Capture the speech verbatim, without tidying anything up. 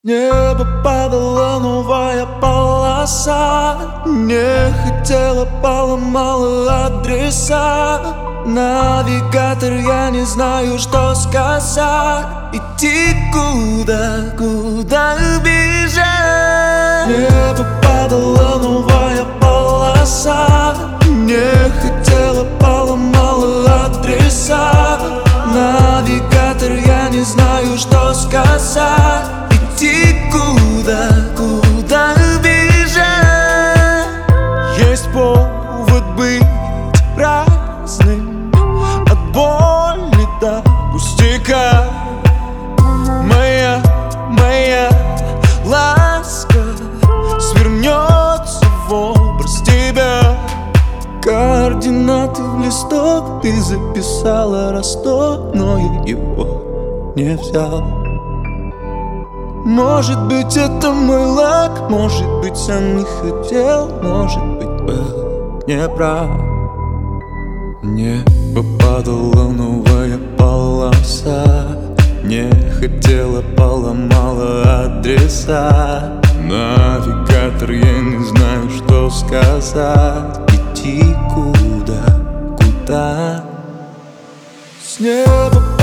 неба падала новая полоса. Не хотела, поломала адреса. Навигатор, я не знаю, что сказать. Идти куда, куда бежать? Небо падала новая полоса. Не хотела, поломала адреса. Навигатор, я не знаю, что сказать. Идти куда, куда бежать? Есть повод быть разным, от боли до пустяка. Моя, моя ласка свернется в образ тебя. Координаты в листок ты записала, Ростов, но я его не взял. Может быть, это мой лак, может быть, сам не хотел, может быть, был неправ. Небо падала новая полоса. Не хотела, поломала адреса. Навигатор, я не знаю, что сказать. Идти куда, куда? С неба